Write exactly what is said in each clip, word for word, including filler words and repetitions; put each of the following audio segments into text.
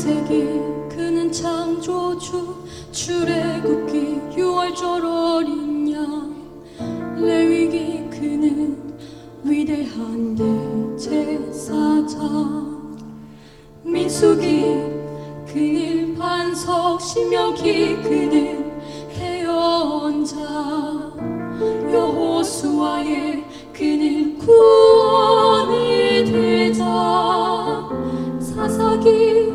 창세기 그는 창조주, 출애굽기 유월절 어린 양, 레위기 그는 위대한 대제사장, 민수기 그는 반석, 신명기 그는 대언자, 여호수아의 그는 구원의 대장, 사사기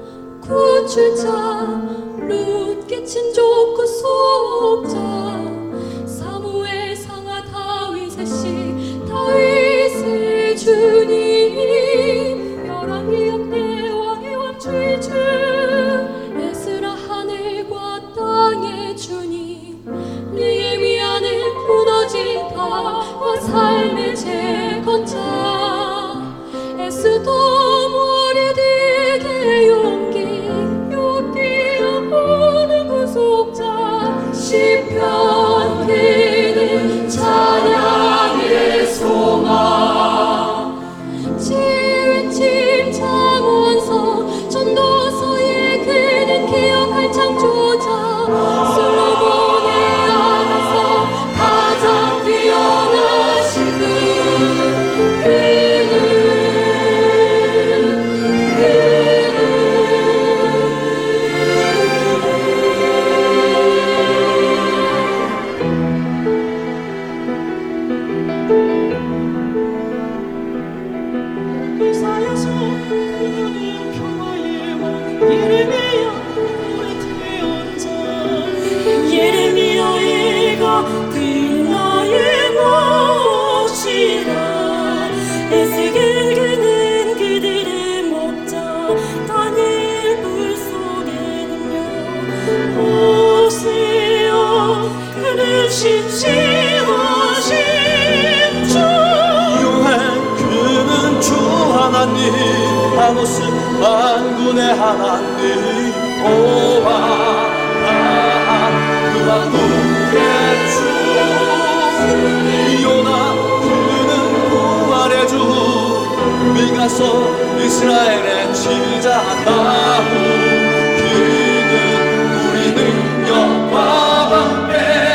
구출자, 룻기 친족 구속자, 사무엘 상하 다윗의 씨, 다윗의 주님, 열왕기 역대 왕의 왕주주, 에스라 하늘과 땅의 주님, 느헤미야는 무너진 다와 삶의 재건자, 에스더 머리되게 용기, 용기로 보는 구속자, 시편 그는 찬양의 소망, 지은침 잠언서 전도서에 그는 기억할 창조자, 솔로몬의 안에서 가장 뛰어나신 분, 그는 이사야서 그는 평화의 왕, 예레미야 우리 태연자, 예레미야의 가 그는 나의 몫이라, 에스겔 그는 그들의 목자, 다니엘 불속의 능력, 호세아 그는 신실하신 주, 요한 그는 주 하나님, 아모스 만군의 하나님, 오바 그와 누의 주, 요나 그는 부활의 주, 미가서 이스라엘의 지자 나무, 그는 우리 능력과 방패,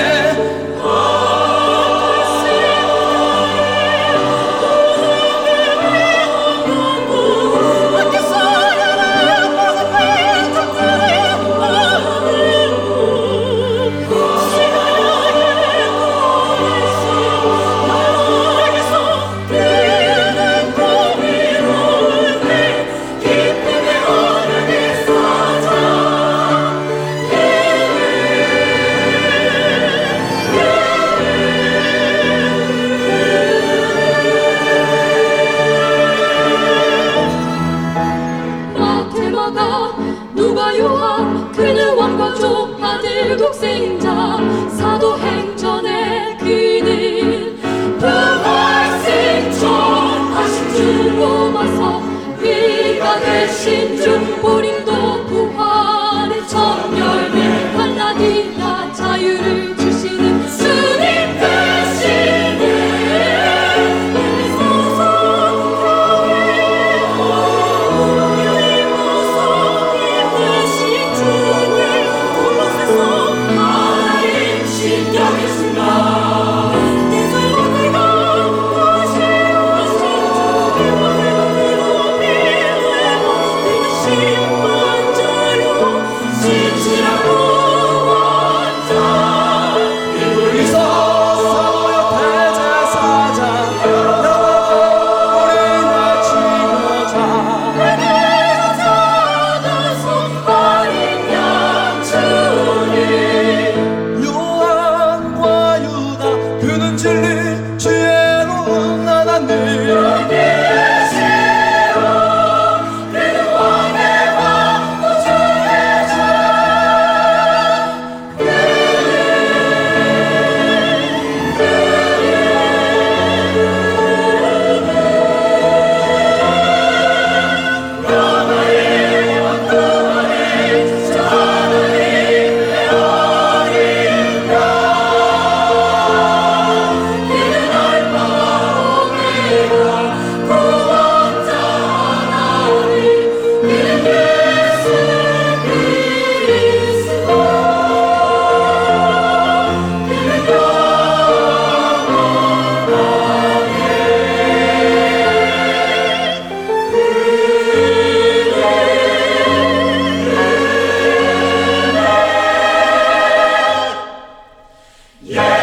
누가 요한 그는 왕과 종 아들 독생자, 사도행전에 그는 부활승천하신 주, 로마서 위가 되신 주, 고린도 부활의 첫 열매, 갈라디아 자유를 주시는 주님 되시네. 신경 예수